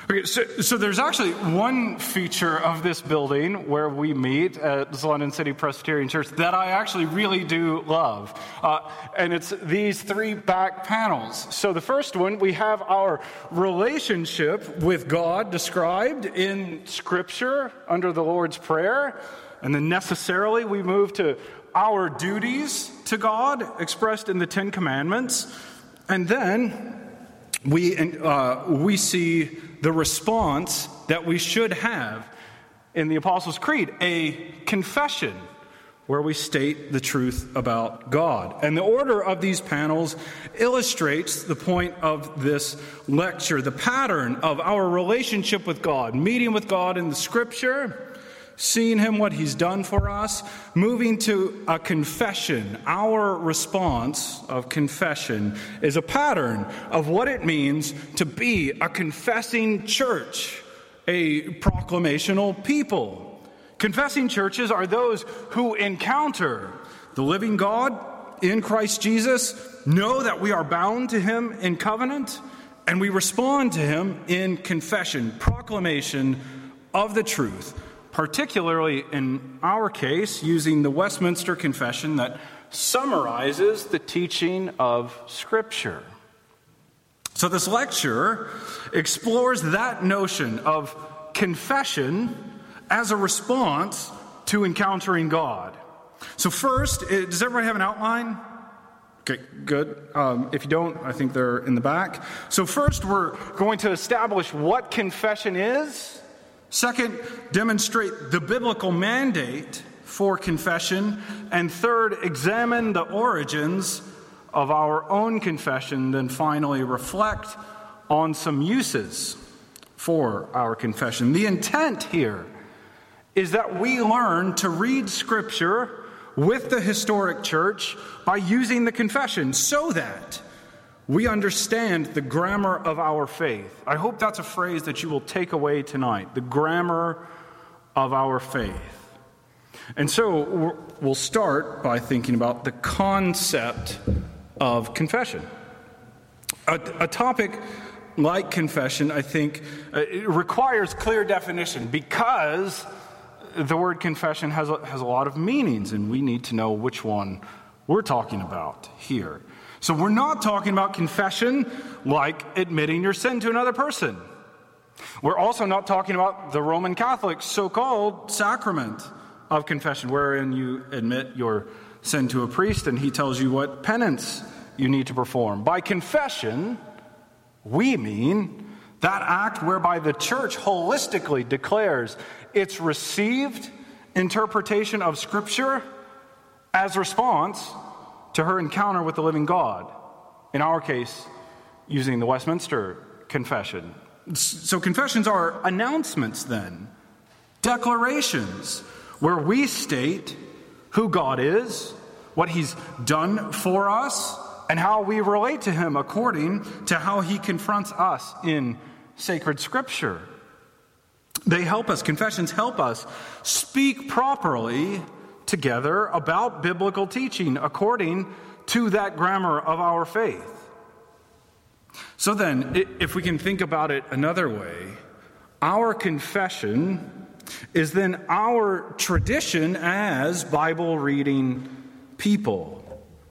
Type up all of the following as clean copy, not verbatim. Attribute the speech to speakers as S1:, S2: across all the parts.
S1: Okay, so there's actually one feature of this building where we meet at the London City Presbyterian Church that I actually really do love. And it's these three back panels. So the first one, we have our relationship with God described in Scripture under the Lord's Prayer. And then necessarily we move to our duties to God expressed in the Ten Commandments. And then we see the response that we should have in the Apostles' Creed, a confession where we state the truth about God. And the order of these panels illustrates the point of this lecture, the pattern of our relationship with God, meeting with God in the Scripture, seeing Him, what He's done for us, moving to a confession. Our response of confession is a pattern of what it means to be a confessing church, a proclamational people. Confessing churches are those who encounter the living God in Christ Jesus, know that we are bound to Him in covenant, and we respond to Him in confession, proclamation of the truth. Particularly in our case, using the Westminster Confession that summarizes the teaching of Scripture. So this lecture explores that notion of confession as a response to encountering God. So first, does everybody have an outline? Okay, good. If you don't, I think they're in the back. So first, we're going to establish what confession is. Second, demonstrate the biblical mandate for confession. And third, examine the origins of our own confession. Then finally, reflect on some uses for our confession. The intent here is that we learn to read Scripture with the historic church by using the confession so that we understand the grammar of our faith. I hope that's a phrase that you will take away tonight, the grammar of our faith. And so we'll start by thinking about the concept of confession. A topic like confession, I think, it requires clear definition because the word confession has a lot of meanings, and we need to know which one we're talking about here. So we're not talking about confession like admitting your sin to another person. We're also not talking about the Roman Catholic so-called sacrament of confession, wherein you admit your sin to a priest and he tells you what penance you need to perform. By confession, we mean that act whereby the church holistically declares its received interpretation of Scripture as response to her encounter with the living God. In our case, using the Westminster Confession. So confessions are announcements then, declarations, where we state who God is, what He's done for us, and how we relate to Him according to how He confronts us in sacred Scripture. They help us, confessions help us speak properly together about biblical teaching according to that grammar of our faith. So then, if we can think about it another way, our confession is then our tradition as Bible reading people.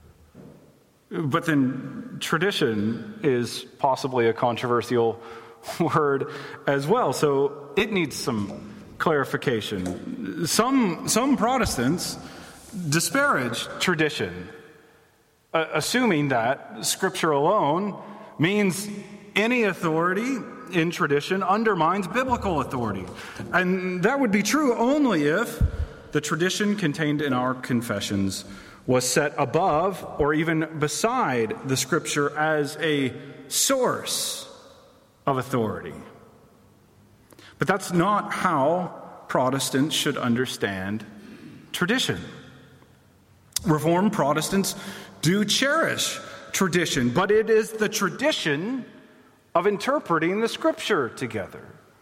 S1: But then tradition is possibly a controversial word as well, so it needs some clarification. Some Protestants disparage tradition, assuming that Scripture alone means any authority in tradition undermines biblical authority. And that would be true only if the tradition contained in our confessions was set above or even beside the Scripture as a source of authority. But that's not how Protestants should understand tradition. Reformed Protestants do cherish tradition, but it is the tradition of interpreting the Scripture together.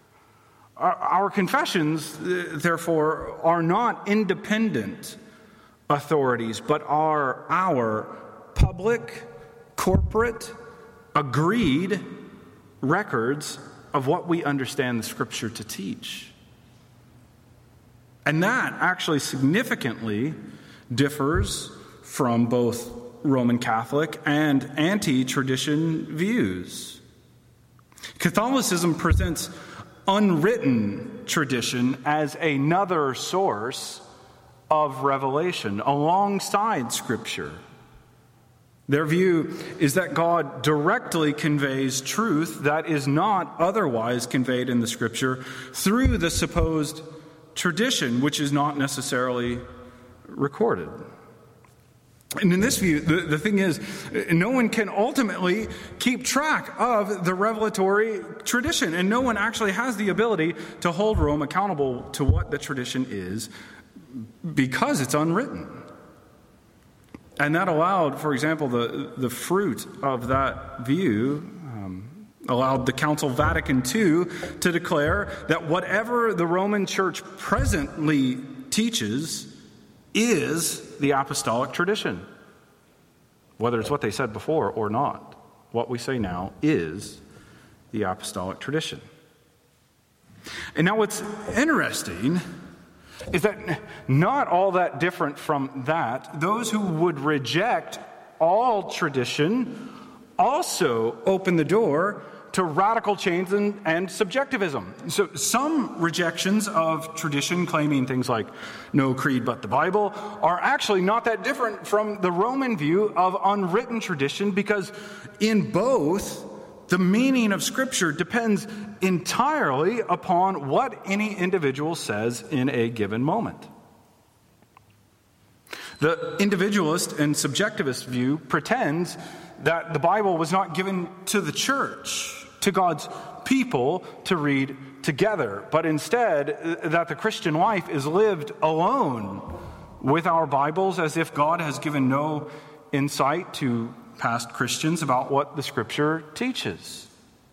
S1: Our confessions, therefore, are not independent authorities, but are our public, corporate, agreed records of what we understand the Scripture to teach. And that actually significantly differs from both Roman Catholic and anti-tradition views. Catholicism presents unwritten tradition as another source of revelation alongside Scripture. Their view is that God directly conveys truth that is not otherwise conveyed in the Scripture through the supposed tradition, which is not necessarily recorded. And in this view, the thing is, no one can ultimately keep track of the revelatory tradition, and no one actually has the ability to hold Rome accountable to what the tradition is because it's unwritten. And that allowed, for example, the fruit of that view allowed the Council of Vatican II to declare that whatever the Roman Church presently teaches is the apostolic tradition. Whether it's what they said before or not, what we say now is the apostolic tradition. And now what's interesting is that not all that different from that, those who would reject all tradition also open the door to radical change and subjectivism. So some rejections of tradition, claiming things like no creed but the Bible, are actually not that different from the Roman view of unwritten tradition, because in both, the meaning of Scripture depends entirely upon what any individual says in a given moment. The individualist and subjectivist view pretends that the Bible was not given to the church, to God's people to read together, but instead that the Christian life is lived alone with our Bibles, as if God has given no insight to past Christians about what the Scripture teaches.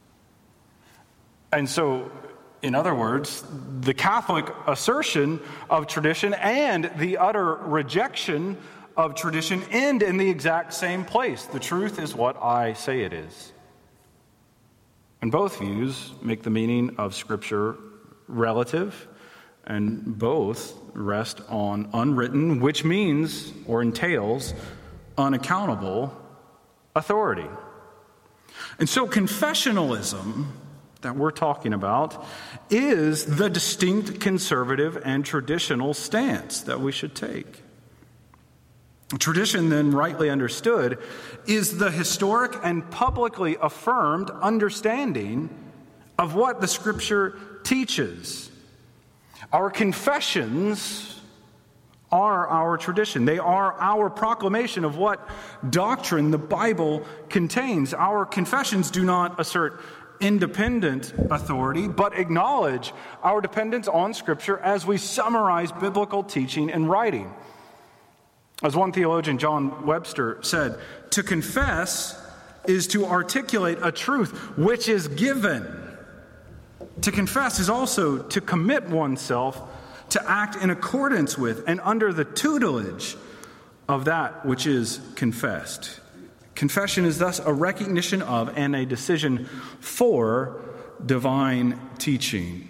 S1: And so, in other words, the Catholic assertion of tradition and the utter rejection of tradition end in the exact same place. The truth is what I say it is. And both views make the meaning of Scripture relative, and both rest on unwritten, which means or entails unaccountable authority. And so confessionalism that we're talking about is the distinct conservative and traditional stance that we should take. Tradition, then, rightly understood, is the historic and publicly affirmed understanding of what the Scripture teaches. Our confessions are our tradition. They are our proclamation of what doctrine the Bible contains. Our confessions do not assert independent authority, but acknowledge our dependence on Scripture as we summarize biblical teaching and writing. As one theologian, John Webster, said, to confess is to articulate a truth which is given. To confess is also to commit oneself to act in accordance with and under the tutelage of that which is confessed. Confession is thus a recognition of and a decision for divine teaching.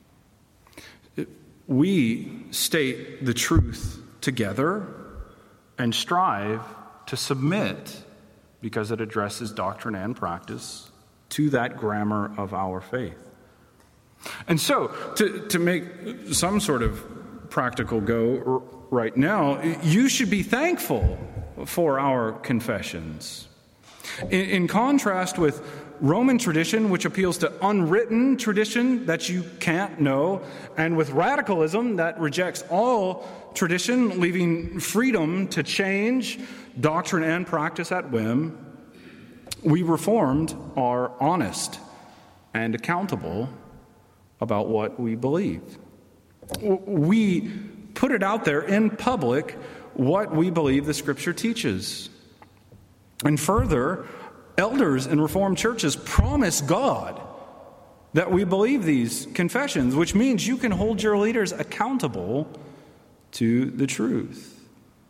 S1: We state the truth together and strive to submit, because it addresses doctrine and practice, to that grammar of our faith. And so, to make some sort of practical go right now, you should be thankful for our confessions. In contrast with Roman tradition, which appeals to unwritten tradition that you can't know, and with radicalism that rejects all tradition, leaving freedom to change doctrine and practice at whim, we Reformed are honest and accountable about what we believe. We put it out there in public what we believe the Scripture teaches. And further, elders in Reformed churches promise God that we believe these confessions, which means you can hold your leaders accountable to the truth.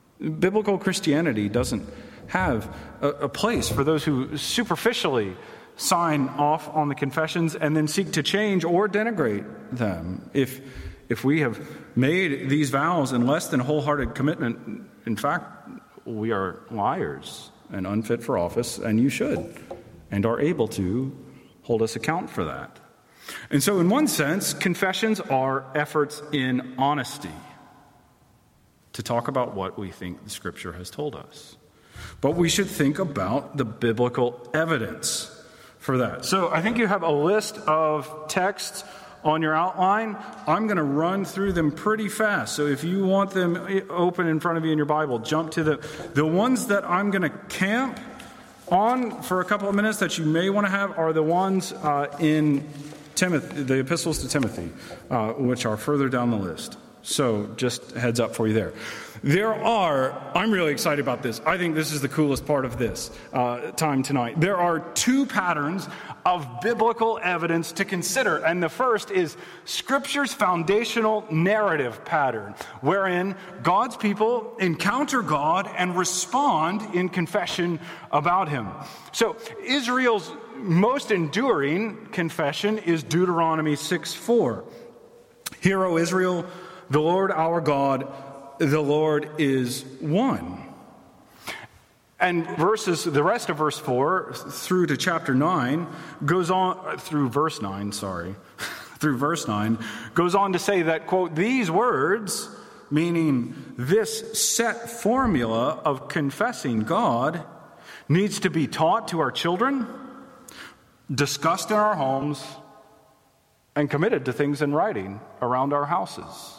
S1: Biblical Christianity doesn't have a place for those who superficially sign off on the confessions and then seek to change or denigrate them. If we have made these vows in less than wholehearted commitment, in fact, we are liars and unfit for office, and you should and are able to hold us account for that. And so in one sense, confessions are efforts in honesty to talk about what we think the Scripture has told us. But we should think about the biblical evidence for that. So I think you have a list of texts on your outline. I'm going to run through them pretty fast. So if you want them open in front of you in your Bible, jump to the ones that I'm going to camp on for a couple of minutes that you may want to have are the ones in Timothy, the epistles to Timothy, which are further down the list. So just heads up for you there. I'm really excited about this. I think this is the coolest part of this time tonight. There are two patterns of biblical evidence to consider. And the first is Scripture's foundational narrative pattern, wherein God's people encounter God and respond in confession about him. So Israel's most enduring confession is Deuteronomy 6:4. Hear, O Israel, the Lord our God, the Lord is one. And the rest of verse 4 through to chapter 9 goes on, through verse 9, goes on to say that, quote, these words, meaning this set formula of confessing God, needs to be taught to our children, discussed in our homes, and committed to things in writing around our houses.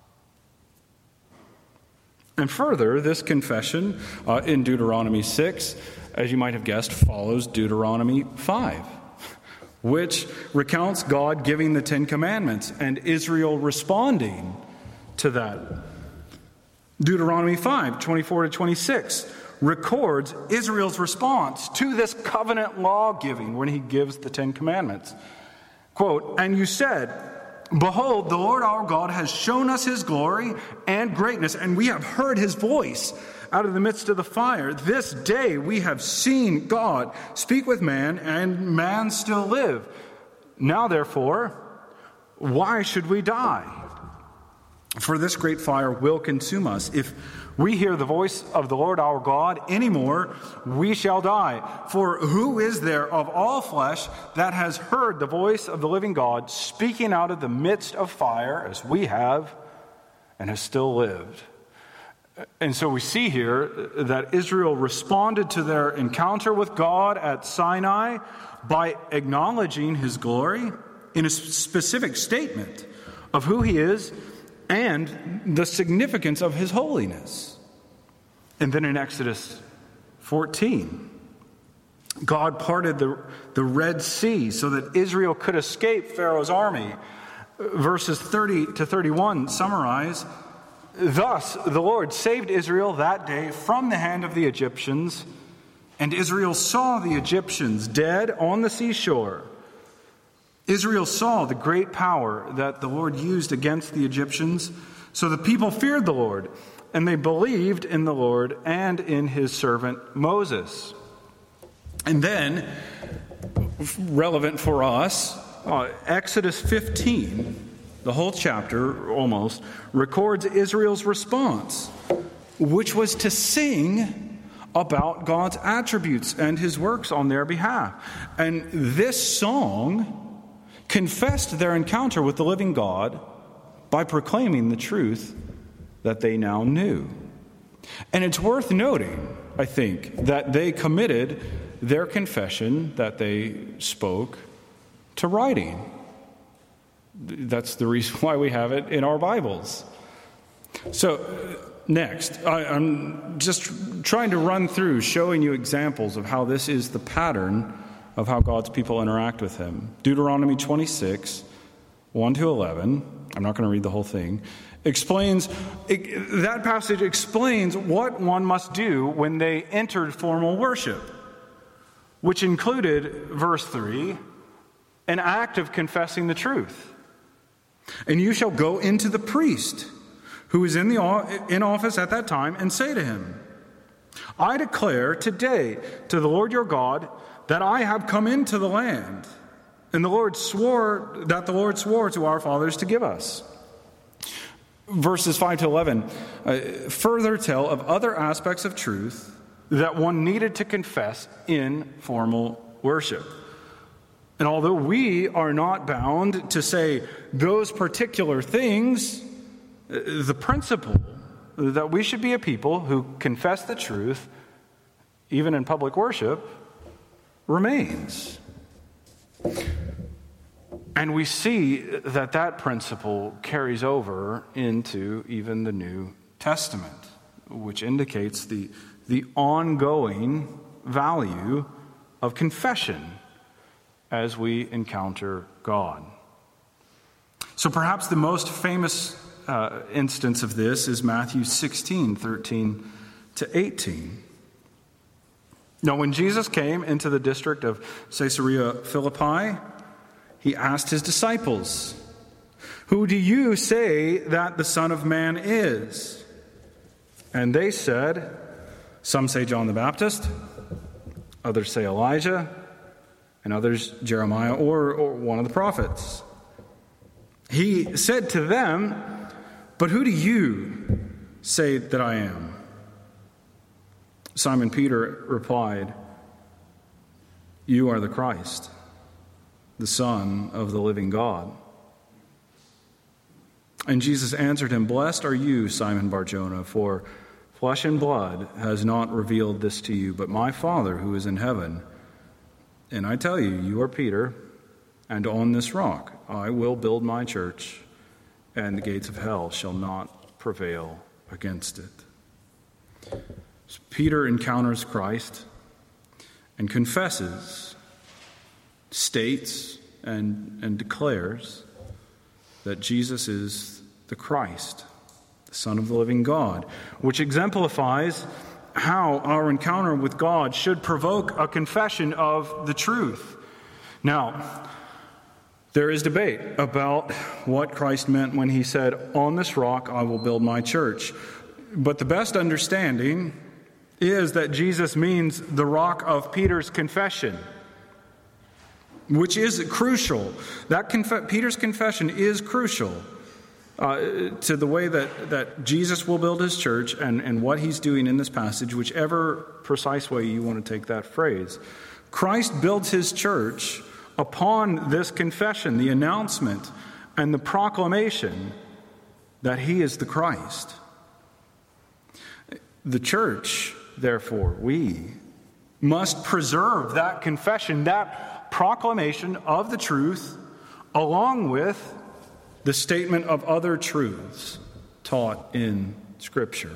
S1: And further, this confession in Deuteronomy 6, as you might have guessed, follows Deuteronomy 5, which recounts God giving the Ten Commandments and Israel responding to that. Deuteronomy 5, 24 to 26, records Israel's response to this covenant law giving when he gives the Ten Commandments. Quote, and you said, behold, the Lord our God has shown us his glory and greatness, and we have heard his voice out of the midst of the fire. This day we have seen God speak with man, and man still live. Now, therefore, why should we die? For this great fire will consume us. If we hear the voice of the Lord our God anymore, we shall die. For who is there of all flesh that has heard the voice of the living God speaking out of the midst of fire, as we have, and has still lived? And so we see here that Israel responded to their encounter with God at Sinai by acknowledging his glory in a specific statement of who he is and the significance of his holiness. And then in Exodus 14, God parted the Red Sea so that Israel could escape Pharaoh's army. Verses 30 to 31 summarize, thus the Lord saved Israel that day from the hand of the Egyptians, and Israel saw the Egyptians dead on the seashore. Israel saw the great power that the Lord used against the Egyptians, so the people feared the Lord, and they believed in the Lord and in his servant Moses. And then, relevant for us, Exodus 15, the whole chapter almost, records Israel's response, which was to sing about God's attributes and his works on their behalf. And this song confessed their encounter with the living God by proclaiming the truth that they now knew. And it's worth noting, I think, that they committed their confession that they spoke to writing. That's the reason why we have it in our Bibles. So, next, I'm just trying to run through showing you examples of how this is the pattern of how God's people interact with him. Deuteronomy 26, 1 to 11, I'm not going to read the whole thing, that passage explains what one must do when they entered formal worship, which included, verse 3, an act of confessing the truth. And you shall go into the priest who is in office at that time and say to him, I declare today to the Lord your God that I have come into the land, and the Lord swore to our fathers to give us. Verses 5 to 11 further tell of other aspects of truth that one needed to confess in formal worship. And although we are not bound to say those particular things, the principle that we should be a people who confess the truth, even in public worship, remains. And we see that principle carries over into even the New Testament, which indicates the ongoing value of confession as we encounter God. So perhaps the most famous instance of this is Matthew 16, 13 to 18. Now, when Jesus came into the district of Caesarea Philippi, he asked his disciples, "Who do you say that the Son of Man is?" And they said, "Some say John the Baptist, others say Elijah, and others Jeremiah or one of the prophets." He said to them, "But who do you say that I am?" Simon Peter replied, "You are the Christ, the Son of the living God." And Jesus answered him, "Blessed are you, Simon Bar-Jonah, for flesh and blood has not revealed this to you, but my Father who is in heaven. And I tell you, you are Peter, and on this rock I will build my church, and the gates of hell shall not prevail against it." So Peter encounters Christ and confesses, states, and declares that Jesus is the Christ, the Son of the living God, which exemplifies how our encounter with God should provoke a confession of the truth. Now, there is debate about what Christ meant when he said, "On this rock I will build my church." But the best understanding is that Jesus means the rock of Peter's confession, which is crucial. Peter's confession is crucial to the way that Jesus will build his church and what he's doing in this passage, whichever precise way you want to take that phrase. Christ builds his church upon this confession, the announcement and the proclamation that he is the Christ. The church, therefore, we must preserve that confession, that proclamation of the truth, along with the statement of other truths taught in Scripture.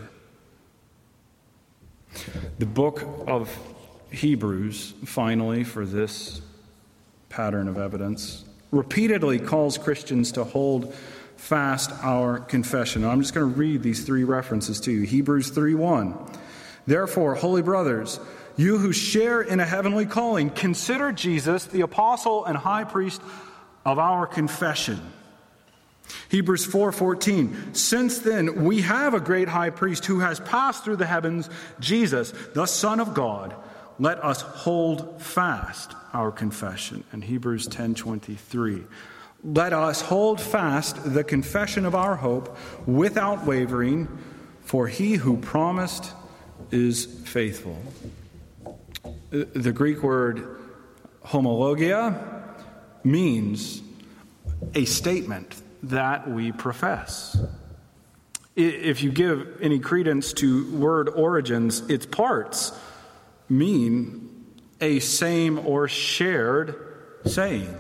S1: The book of Hebrews, finally, for this pattern of evidence, repeatedly calls Christians to hold fast our confession. I'm just going to read these three references to you. Hebrews 3:1. "Therefore, holy brothers, you who share in a heavenly calling, consider Jesus the apostle and high priest of our confession." Hebrews 4:14. "Since then we have a great high priest who has passed through the heavens, Jesus, the Son of God. Let us hold fast our confession." And Hebrews 10:23. "Let us hold fast the confession of our hope without wavering, for he who promised is faithful." The Greek word homologia means a statement that we profess. If you give any credence to word origins, its parts mean a same or shared saying.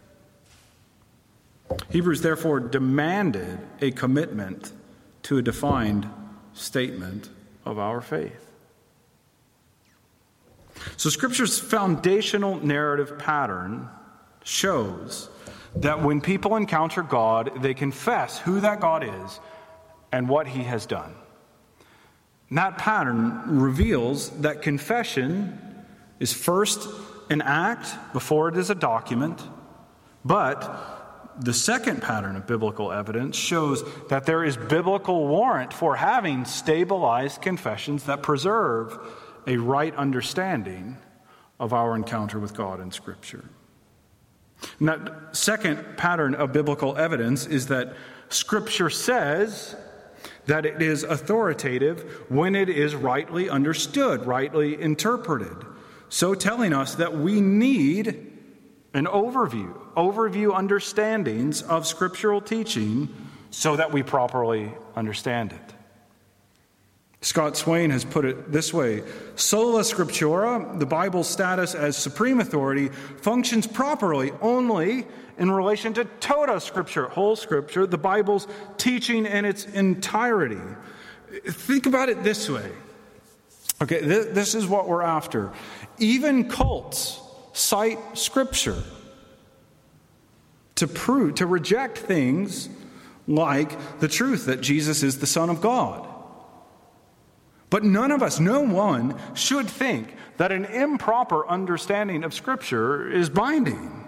S1: Hebrews therefore demanded a commitment to a defined statement of our faith. So Scripture's foundational narrative pattern shows that when people encounter God, they confess who that God is and what he has done. And that pattern reveals that confession is first an act before it is a document, but the second pattern of biblical evidence shows that there is biblical warrant for having stabilized confessions that preserve a right understanding of our encounter with God in Scripture. And that second pattern of biblical evidence is that Scripture says that it is authoritative when it is rightly understood, rightly interpreted. So telling us that we need an overview understandings of scriptural teaching so that we properly understand it. Scott Swain has put it this way: Sola Scriptura, the Bible's status as supreme authority, functions properly only in relation to tota Scripture, whole Scripture, the Bible's teaching in its entirety. Think about it this way. Okay, this is what we're after. Even cults cite Scripture to reject things like the truth that Jesus is the Son of God. But none of us, no one, should think that an improper understanding of Scripture is binding.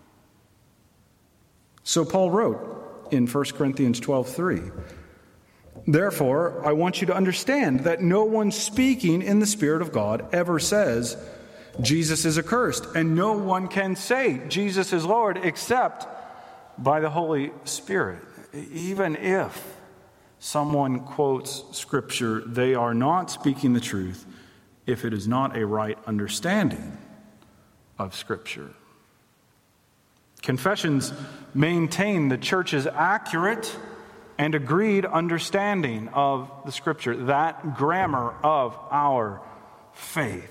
S1: So Paul wrote in 1 Corinthians 12:3, "Therefore, I want you to understand that no one speaking in the Spirit of God ever says, 'Jesus is accursed,' and no one can say, 'Jesus is Lord,' except by the Holy Spirit." Even if someone quotes Scripture, they are not speaking the truth if it is not a right understanding of Scripture. Confessions maintain the church's accurate and agreed understanding of the Scripture, that grammar of our faith.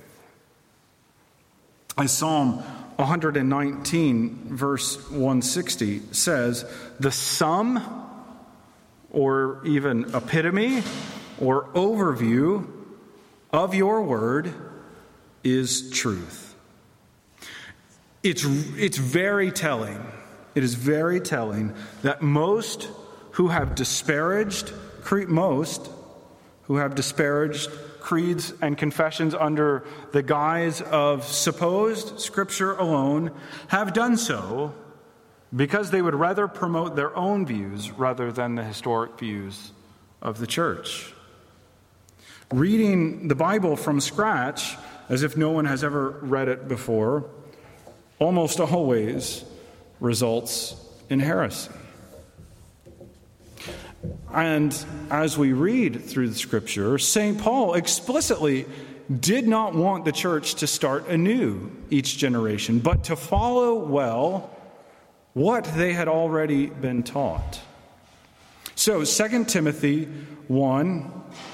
S1: As Psalm 119, verse 160 says, "The sum," or even epitome or overview of your word is truth. It's very telling. It is very telling that most who have disparaged creeds and confessions under the guise of supposed Scripture alone have done so because they would rather promote their own views rather than the historic views of the church. Reading the Bible from scratch, as if no one has ever read it before, almost always results in heresy. And as we read through the Scripture, St. Paul explicitly did not want the church to start anew each generation, but to follow well what they had already been taught. So 2 Timothy 1,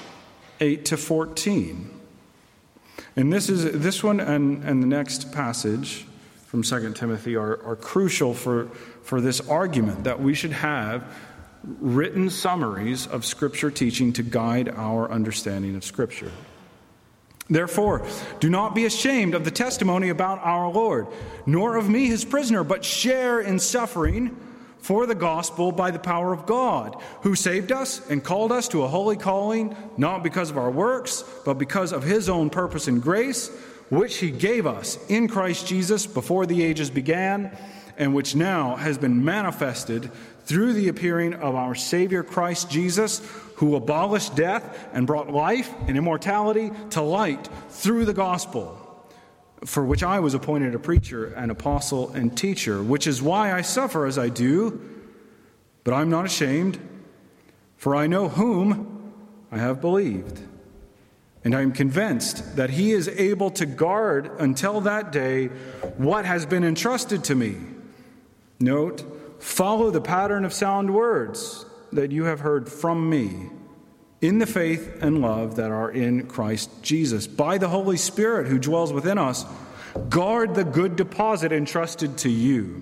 S1: 8-14. And this one and the next passage from 2 Timothy are crucial for this argument that we should have written summaries of Scripture teaching to guide our understanding of Scripture. "Therefore, do not be ashamed of the testimony about our Lord, nor of me his prisoner, but share in suffering for the gospel by the power of God, who saved us and called us to a holy calling, not because of our works, but because of his own purpose and grace, which he gave us in Christ Jesus before the ages began, and which now has been manifested through the appearing of our Savior Christ Jesus, who abolished death and brought life and immortality to light through the gospel, for which I was appointed a preacher, an apostle, and teacher, which is why I suffer as I do, but I'm not ashamed, for I know whom I have believed, and I am convinced that he is able to guard until that day what has been entrusted to me." Note, "Follow the pattern of sound words that you have heard from me in the faith and love that are in Christ Jesus. By the Holy Spirit who dwells within us, guard the good deposit entrusted to you."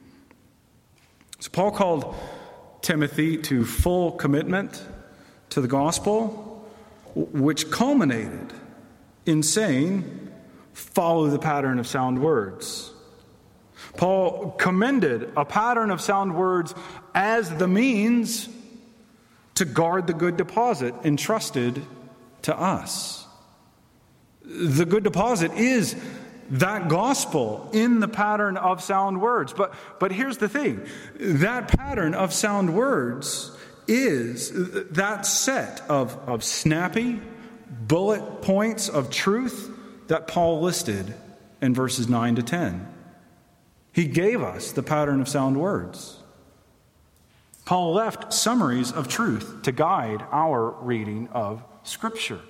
S1: So Paul called Timothy to full commitment to the gospel, which culminated in saying, "Follow the pattern of sound words." Paul commended a pattern of sound words as the means to guard the good deposit entrusted to us. The good deposit is that gospel in the pattern of sound words. But here's the thing. That pattern of sound words is that set of snappy bullet points of truth that Paul listed
S2: in verses 9 to 10. He gave us the pattern of sound words. Paul left summaries of truth to guide our reading of Scripture.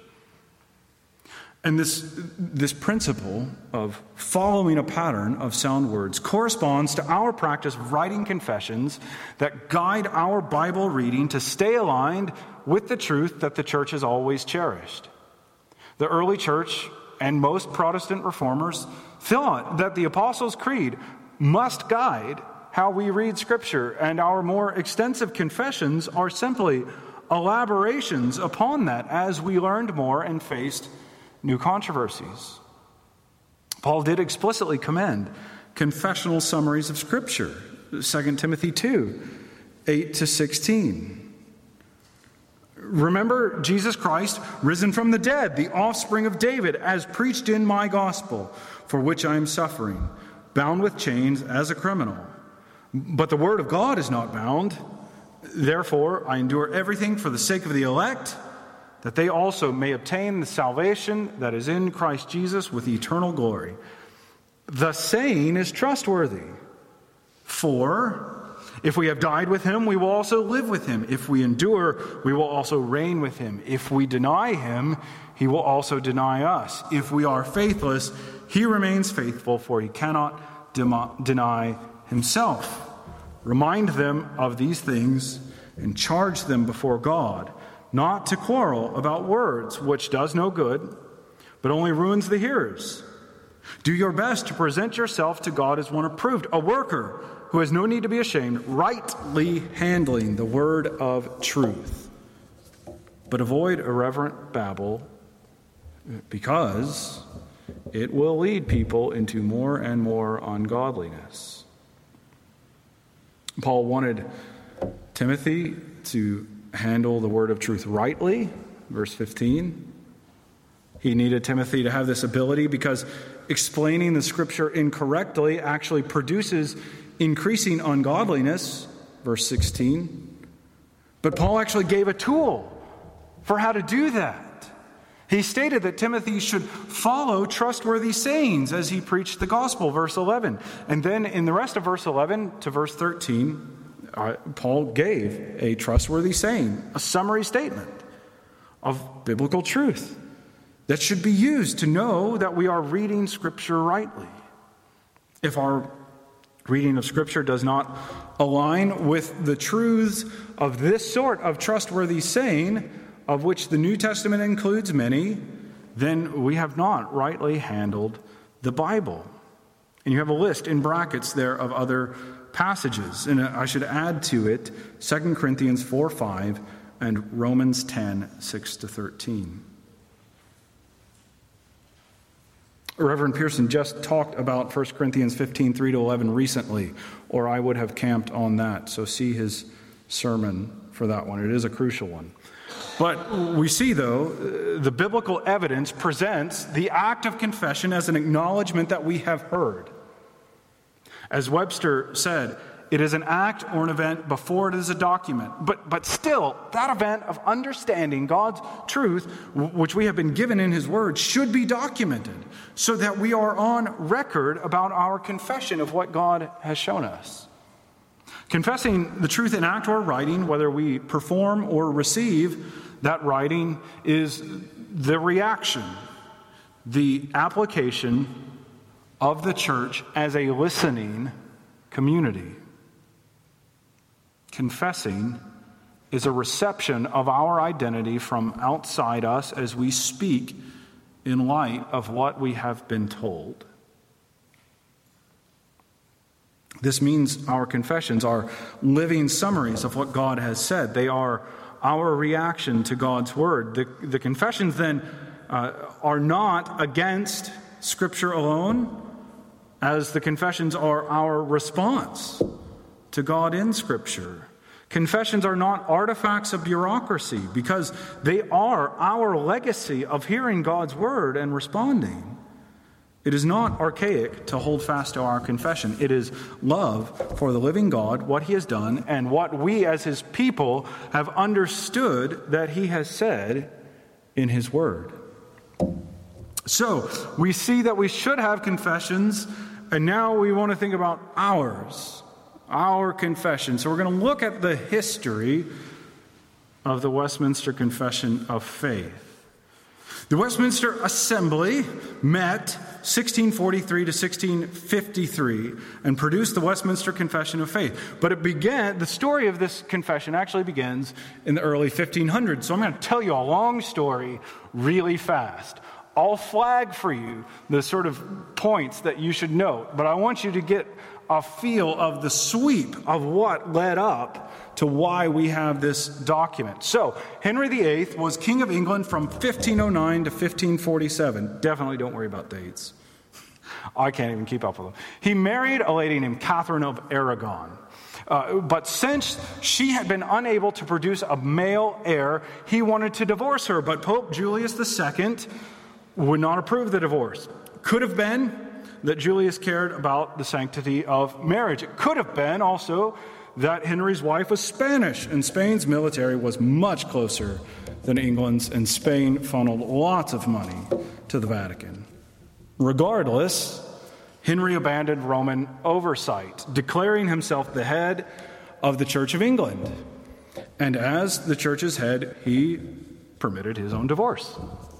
S2: And this principle of following a pattern of sound words corresponds to our practice of writing confessions that guide our Bible reading to stay aligned with the truth that the church has always cherished. The early church and most Protestant reformers thought that the Apostles' Creed must guide how we read Scripture, and our more extensive confessions are simply elaborations upon that as we learned more and faced new controversies. Paul did explicitly commend confessional summaries of Scripture, 2 Timothy 2, 8 to 16. Remember Jesus Christ, risen from the dead, the offspring of David, as preached in my gospel, for which I am suffering, bound with chains as a criminal. But the word of God is not bound. Therefore, I endure everything for the sake of the elect, that they also may obtain the salvation that is in Christ Jesus with eternal glory. The saying is trustworthy. For if we have died with him, we will also live with him. If we endure, we will also reign with him. If we deny him, he will also deny us. If we are faithless, he remains faithful, for he cannot deny himself. Remind them of these things and charge them before God, not to quarrel about words, which does no good, but only ruins the hearers. Do your best to present yourself to God as one approved, a worker who has no need to be ashamed, rightly handling the word of truth. But avoid irreverent babble, because it will lead people into more and more ungodliness. Paul wanted Timothy to handle the word of truth rightly, verse 15. He needed Timothy to have this ability because explaining the Scripture incorrectly actually produces increasing ungodliness, verse 16. But Paul actually gave a tool for how to do that. He stated that Timothy should follow trustworthy sayings as he preached the gospel, verse 11. And then in the rest of verse 11 to verse 13, Paul gave a trustworthy saying, a summary statement of biblical truth that should be used to know that we are reading Scripture rightly. If our reading of Scripture does not align with the truths of this sort of trustworthy saying, of which the New Testament includes many, then we have not rightly handled the Bible. And you have a list in brackets there of other passages. And I should add to it 2 Corinthians 4:5 and Romans 10:6 to 13. Reverend Pearson just talked about 1 Corinthians 15:3 to 11 recently, or I would have camped on that. So see his sermon for that one. It is a crucial one. But we see, though, the biblical evidence presents the act of confession as an acknowledgement that we have heard. As Webster said, it is an act or an event before it is a document. But still, that event of understanding God's truth, which we have been given in His Word, should be documented so that we are on record about our confession of what God has shown us. Confessing the truth in act or writing, whether we perform or receive that writing, is the reaction, the application of the church as a listening community. Confessing is a reception of our identity from outside us as we speak in light of what we have been told. This means our confessions are living summaries of what God has said. They are our reaction to God's word. The confessions then are not against Scripture alone, as the confessions are our response to God in Scripture. Confessions are not artifacts of bureaucracy because they are our legacy of hearing God's word and responding. It is not archaic to hold fast to our confession. It is love for the living God, what He has done, and what we as His people have understood that He has said in His word. So we see that we should have confessions, and now we want to think about our confession. So we're going to look at the history of the Westminster Confession of Faith. The Westminster Assembly met 1643 to 1653 and produced the Westminster Confession of Faith. But the story of this confession actually begins in the early 1500s. So I'm going to tell you a long story really fast. I'll flag for you the sort of points that you should note, but I want you to get a feel of the sweep of what led up to why we have this document. So, Henry VIII was King of England from 1509 to 1547. Definitely don't worry about dates. I can't even keep up with them. He married a lady named Catherine of Aragon. But since she had been unable to produce a male heir, he wanted to divorce her. But Pope Julius II would not approve the divorce. Could have been that Julius cared about the sanctity of marriage. It could have been also that Henry's wife was Spanish, and Spain's military was much closer than England's, and Spain funneled lots of money to the Vatican. Regardless, Henry abandoned Roman oversight, declaring himself the head of the Church of England. And as the church's head, he permitted his own divorce.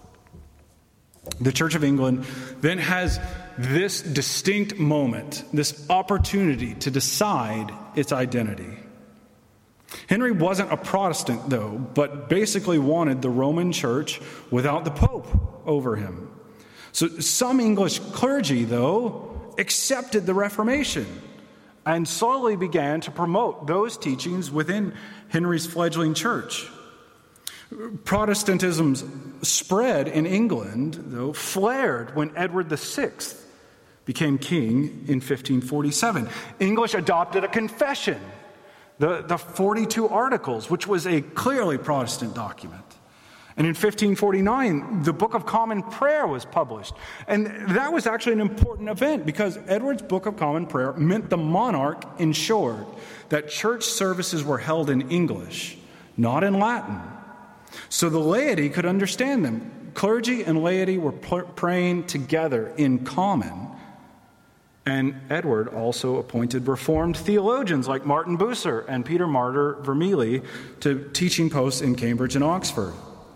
S2: The Church of England then has this distinct moment, this opportunity to decide its identity. Henry wasn't a Protestant, though, but basically wanted the Roman Church without the Pope over him. So some English clergy, though, accepted the Reformation and slowly began to promote those teachings within Henry's fledgling church. Protestantism's spread in England, though, flared when Edward VI became king in 1547. English adopted a confession, the 42 Articles, which was a clearly Protestant document. And in 1549, the Book of Common Prayer was published. And that was actually an important event because Edward's Book of Common Prayer meant the monarch ensured that church services were held in English, not in Latin, so the laity could understand them. Clergy and laity were praying together in common. And Edward also appointed Reformed theologians like Martin Bucer and Peter Martyr Vermigli to teaching posts in Cambridge and Oxford.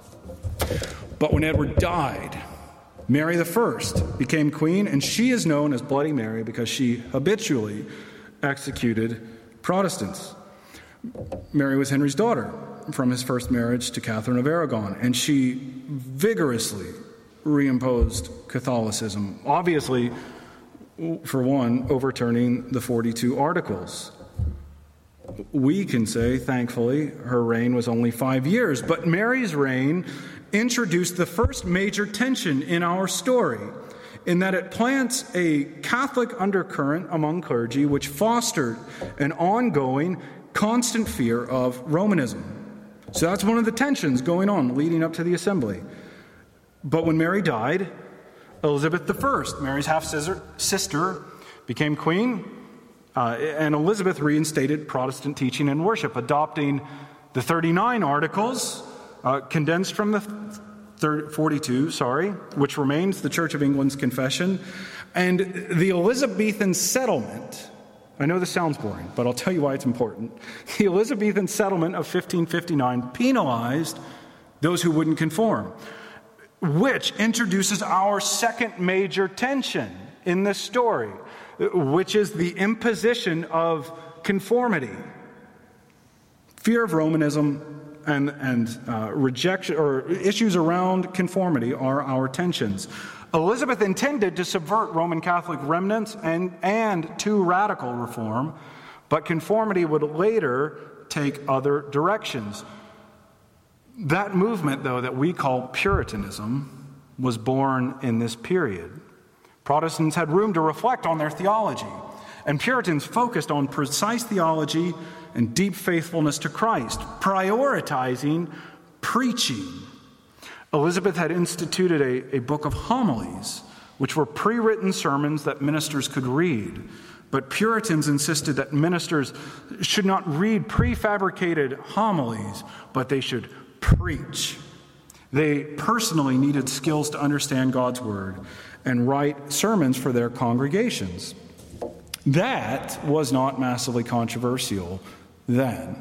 S2: But when Edward died, Mary I became queen, and she is known as Bloody Mary because she habitually executed Protestants. Mary was Henry's daughter from his first marriage to Catherine of Aragon, and she vigorously reimposed Catholicism, obviously, for one, overturning the 42 Articles. We can say, thankfully, her reign was only 5 years, but Mary's reign introduced the first major tension in our story, in that it plants a Catholic undercurrent among clergy which fostered an ongoing, constant fear of Romanism. So that's one of the tensions going on leading up to the assembly. But when Mary died, Elizabeth I, Mary's half-sister, became queen, and Elizabeth reinstated Protestant teaching and worship, adopting the 39 Articles, condensed from the 42, which remains the Church of England's confession, and the Elizabethan settlement. I know this sounds boring, but I'll tell you why it's important. The Elizabethan settlement of 1559 penalized those who wouldn't conform, which introduces our second major tension in this story, which is the imposition of conformity. Fear of Romanism and rejection or issues around conformity are our tensions. Elizabeth intended to subvert Roman Catholic remnants and to radical reform, but conformity would later take other directions. That movement, though, that we call Puritanism, was born in this period. Protestants had room to reflect on their theology, and Puritans focused on precise theology and deep faithfulness to Christ, prioritizing preaching. Elizabeth had instituted a book of homilies, which were pre-written sermons that ministers could read. But Puritans insisted that ministers should not read prefabricated homilies, but they should preach. They personally needed skills to understand God's word and write sermons for their congregations. That was not massively controversial then.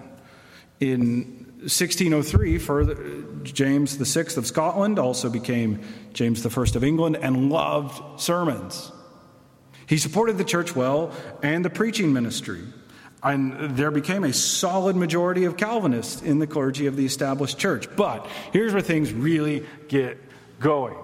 S2: In 1603, James VI of Scotland also became James I of England and loved sermons. He supported the church well and the preaching ministry. And there became a solid majority of Calvinists in the clergy of the established church. But here's where things really get going.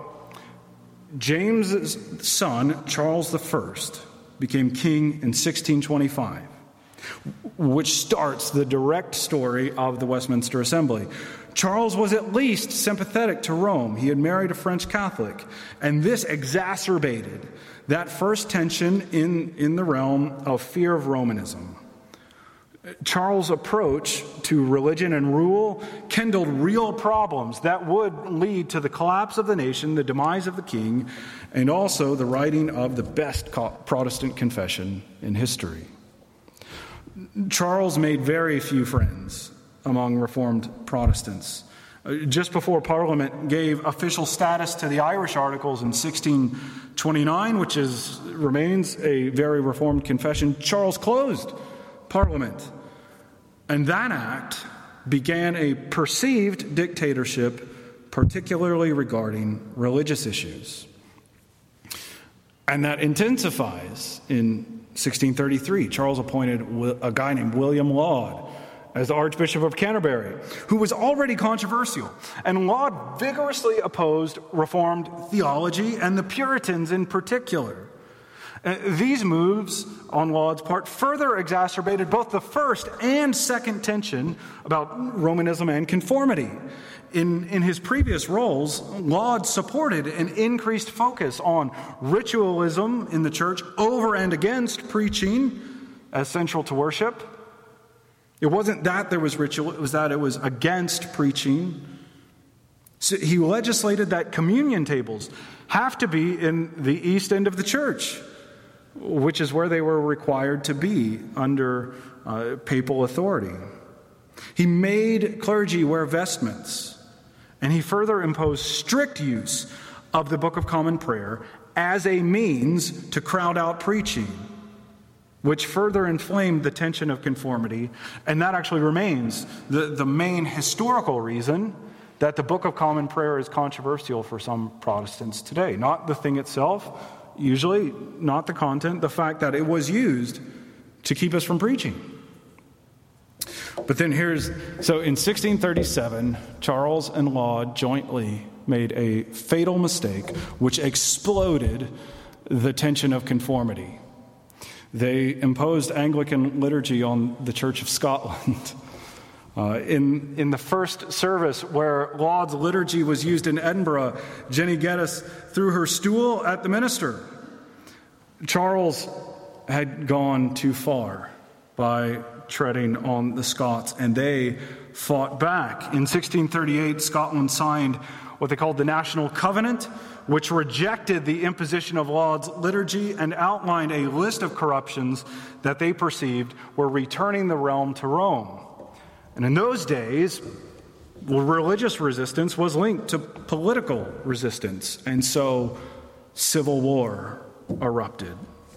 S2: James's son, Charles I, became king in 1625, which starts the direct story of the Westminster Assembly. Charles was at least sympathetic to Rome. He had married a French Catholic, and this exacerbated that first tension in the realm of fear of Romanism. Charles' approach to religion and rule kindled real problems that would lead to the collapse of the nation, the demise of the king, and also the writing of the best Protestant confession in history. Charles made very few friends among Reformed Protestants. Just before Parliament gave official status to the Irish Articles in 1629, which remains a very Reformed confession, Charles closed Parliament. And that act began a perceived dictatorship, particularly regarding religious issues. And that intensifies in 1633. Charles appointed a guy named William Laud as the Archbishop of Canterbury, who was already controversial. And Laud vigorously opposed Reformed theology and the Puritans in particular. These moves on Laud's part further exacerbated both the first and second tension about Romanism and conformity. In his previous roles, Laud supported an increased focus on ritualism in the church over and against preaching as central to worship. It wasn't that there was ritual, it was that it was against preaching. So he legislated that communion tables have to be in the east end of the church, which is where they were required to be under papal authority. He made clergy wear vestments, and he further imposed strict use of the Book of Common Prayer as a means to crowd out preaching, which further inflamed the tension of conformity, and that actually remains the main historical reason that the Book of Common Prayer is controversial for some Protestants today. Not the thing itself, usually not the content, the fact that it was used to keep us from preaching. But then so in 1637, Charles and Laud jointly made a fatal mistake which exploded the tension of conformity. They imposed Anglican liturgy on the Church of Scotland. In the first service where Laud's liturgy was used in Edinburgh, Jenny Geddes threw her stool at the minister. Charles had gone too far by treading on the Scots, and they fought back. In 1638, Scotland signed what they called the National Covenant, which rejected the imposition of Laud's liturgy and outlined a list of corruptions that they perceived were returning the realm to Rome. And in those days, religious resistance was linked to political resistance, and so civil war erupted.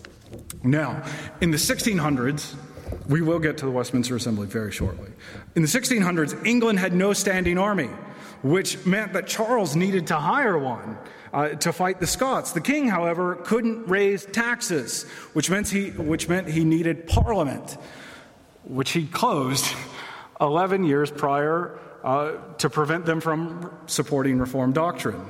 S2: Now, in the 1600s, we will get to the Westminster Assembly very shortly. In the 1600s, England had no standing army, which meant that Charles needed to hire one to fight the Scots. The king, however, couldn't raise taxes, which meant he needed Parliament, which he closed 11 years prior to prevent them from supporting Reformed doctrine.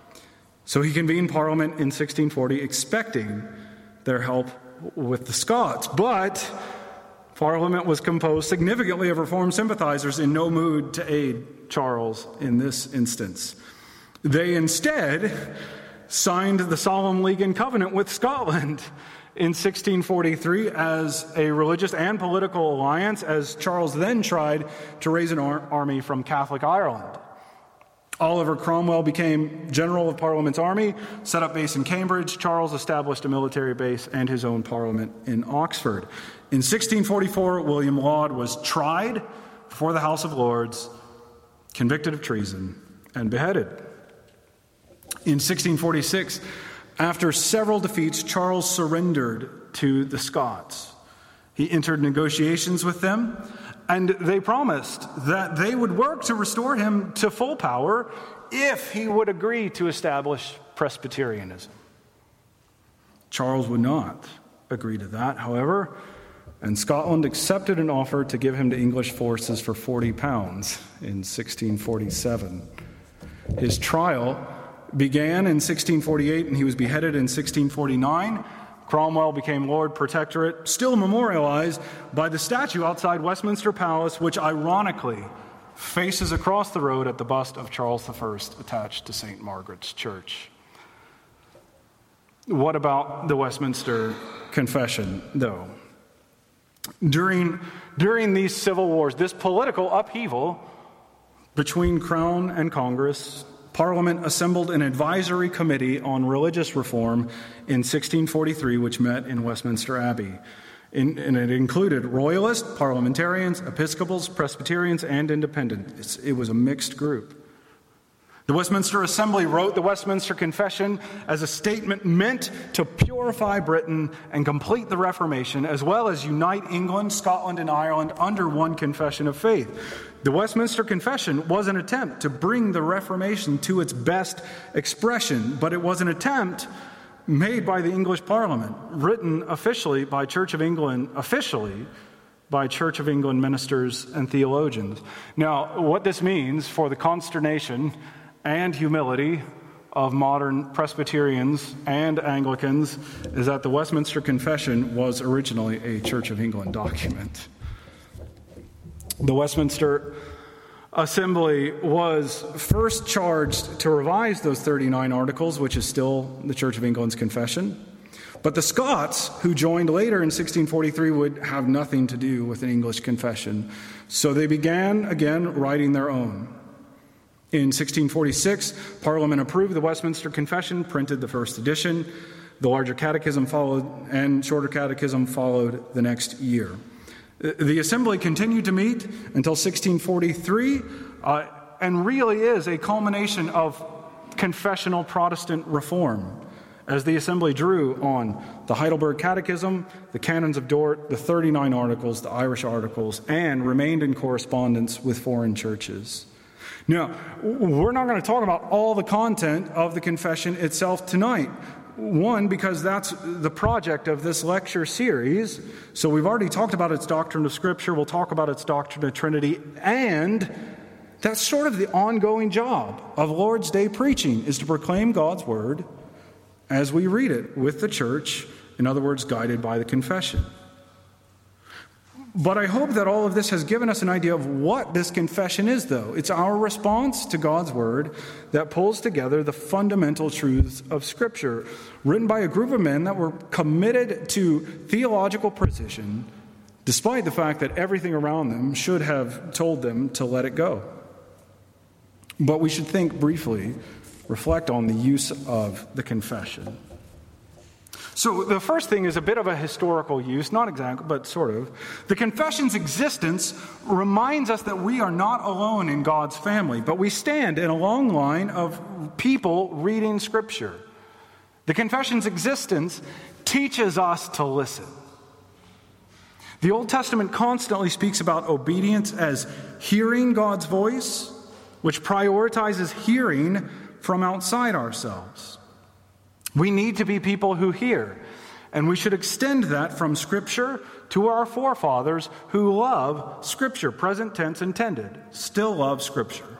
S2: So he convened Parliament in 1640, expecting their help with the Scots. But Parliament was composed significantly of Reformed sympathizers in no mood to aid Charles in this instance. They instead signed the Solemn League and Covenant with Scotland in 1643 as a religious and political alliance, as Charles then tried to raise an army from Catholic Ireland. Oliver Cromwell became general of Parliament's army, set up base in Cambridge. Charles established a military base and his own parliament in Oxford. In 1644, William Laud was tried before the House of Lords, convicted of treason, and beheaded. In 1646, after several defeats, Charles surrendered to the Scots. He entered negotiations with them, and they promised that they would work to restore him to full power if he would agree to establish Presbyterianism. Charles would not agree to that, however, and Scotland accepted an offer to give him to English forces for £40 in 1647. His trial began in 1648, and he was beheaded in 1649. Cromwell became Lord Protectorate, still memorialized by the statue outside Westminster Palace, which ironically faces across the road at the bust of Charles I attached to St. Margaret's Church. What about the Westminster Confession, though? During these civil wars, this political upheaval between Crown and Congress, Parliament assembled an advisory committee on religious reform in 1643, which met in Westminster Abbey. And it included Royalists, Parliamentarians, Episcopals, Presbyterians, and Independents. It was a mixed group. The Westminster Assembly wrote the Westminster Confession as a statement meant to purify Britain and complete the Reformation, as well as unite England, Scotland, and Ireland under one confession of faith. The Westminster Confession was an attempt to bring the Reformation to its best expression, but it was an attempt made by the English Parliament, written officially by Church of England ministers and theologians. Now, what this means for the consternation and humility of modern Presbyterians and Anglicans is that the Westminster Confession was originally a Church of England document. The Westminster Assembly was first charged to revise those 39 articles, which is still the Church of England's confession. But the Scots, who joined later in 1643, would have nothing to do with an English confession. So they began, again, writing their own. In 1646, Parliament approved the Westminster Confession, printed the first edition. The larger catechism followed, and shorter catechism followed the next year. The Assembly continued to meet until 1643, and really is a culmination of confessional Protestant reform, as the Assembly drew on the Heidelberg Catechism, the Canons of Dort, the 39 Articles, the Irish Articles, and remained in correspondence with foreign churches. Now, we're not going to talk about all the content of the confession itself tonight. One, because that's the project of this lecture series. So we've already talked about its doctrine of Scripture. We'll talk about its doctrine of Trinity. And that's sort of the ongoing job of Lord's Day preaching, is to proclaim God's Word as we read it with the church, in other words, guided by the confession. But I hope that all of this has given us an idea of what this confession is, though. It's our response to God's Word that pulls together the fundamental truths of Scripture, written by a group of men that were committed to theological precision, despite the fact that everything around them should have told them to let it go. But we should reflect on the use of the confession. So the first thing is a bit of a historical use, not exactly, but sort of. The confession's existence reminds us that we are not alone in God's family, but we stand in a long line of people reading Scripture. The confession's existence teaches us to listen. The Old Testament constantly speaks about obedience as hearing God's voice, which prioritizes hearing from outside ourselves. We need to be people who hear, and we should extend that from Scripture to our forefathers who love Scripture, present tense intended, still love Scripture.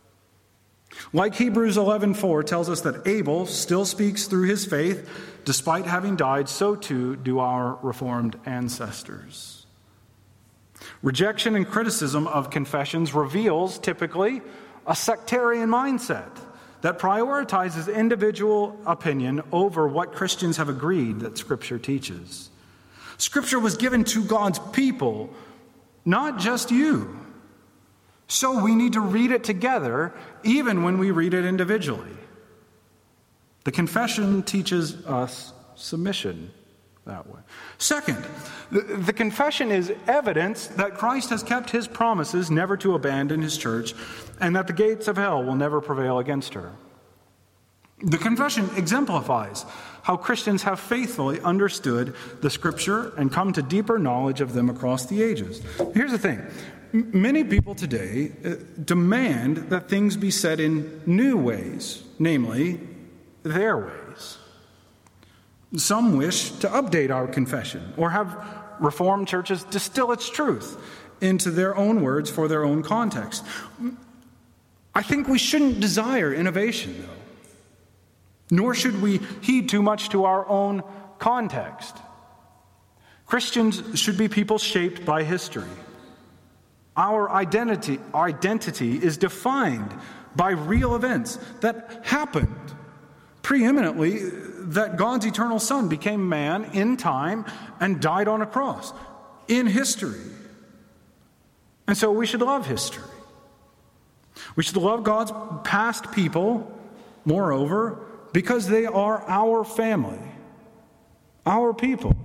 S2: Like Hebrews 11:4 tells us that Abel still speaks through his faith, despite having died, so too do our Reformed ancestors. Rejection and criticism of confessions reveals, typically, a sectarian mindset that prioritizes individual opinion over what Christians have agreed that Scripture teaches. Scripture was given to God's people, not just you. So we need to read it together, even when we read it individually. The confession teaches us submission. that way. Second, the confession is evidence that Christ has kept his promises never to abandon his church and that the gates of hell will never prevail against her. The confession exemplifies how Christians have faithfully understood the Scripture and come to deeper knowledge of them across the ages. Here's the thing. Many people today demand that things be said in new ways, namely, their ways. Some wish to update our confession or have Reformed churches distill its truth into their own words for their own context. I think we shouldn't desire innovation, though. Nor should we heed too much to our own context. Christians should be people shaped by history. Our identity is defined by real events that happened. Preeminently, that God's eternal Son became man in time and died on a cross in history. And so we should love history. We should love God's past people, moreover, because they are our family, our people.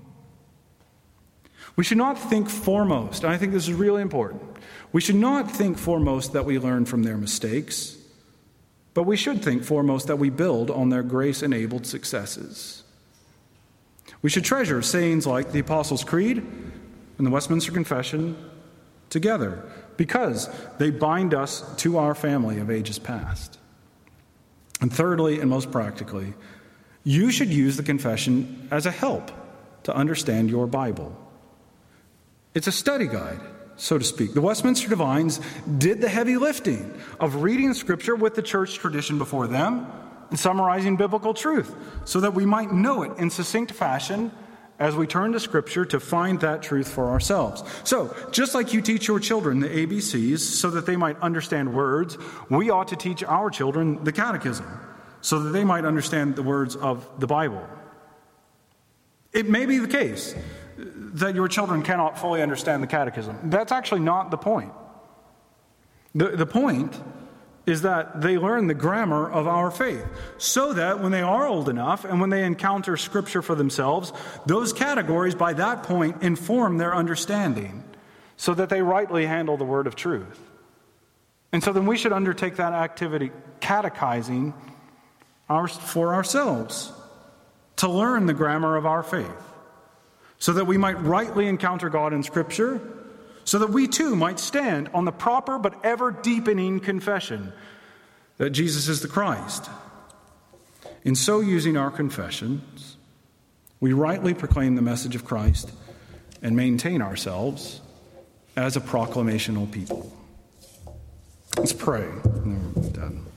S2: We should not think foremost, and I think this is really important, we should not think foremost that we learn from their mistakes, but we should think foremost that we build on their grace-enabled successes. We should treasure sayings like the Apostles' Creed and the Westminster Confession together, because they bind us to our family of ages past. And thirdly, and most practically, you should use the confession as a help to understand your Bible. It's a study guide, so to speak. The Westminster Divines did the heavy lifting of reading Scripture with the church tradition before them and summarizing biblical truth so that we might know it in succinct fashion as we turn to Scripture to find that truth for ourselves. So, just like you teach your children the ABCs so that they might understand words, we ought to teach our children the catechism so that they might understand the words of the Bible. It may be the case that your children cannot fully understand the catechism. That's actually not the point. The point is that they learn the grammar of our faith so that when they are old enough and when they encounter Scripture for themselves, those categories by that point inform their understanding so that they rightly handle the word of truth. And so then we should undertake that activity, catechizing for ourselves, to learn the grammar of our faith so that we might rightly encounter God in Scripture, so that we too might stand on the proper but ever-deepening confession that Jesus is the Christ. In so using our confessions, we rightly proclaim the message of Christ and maintain ourselves as a proclamational people. Let's pray. And then we're done.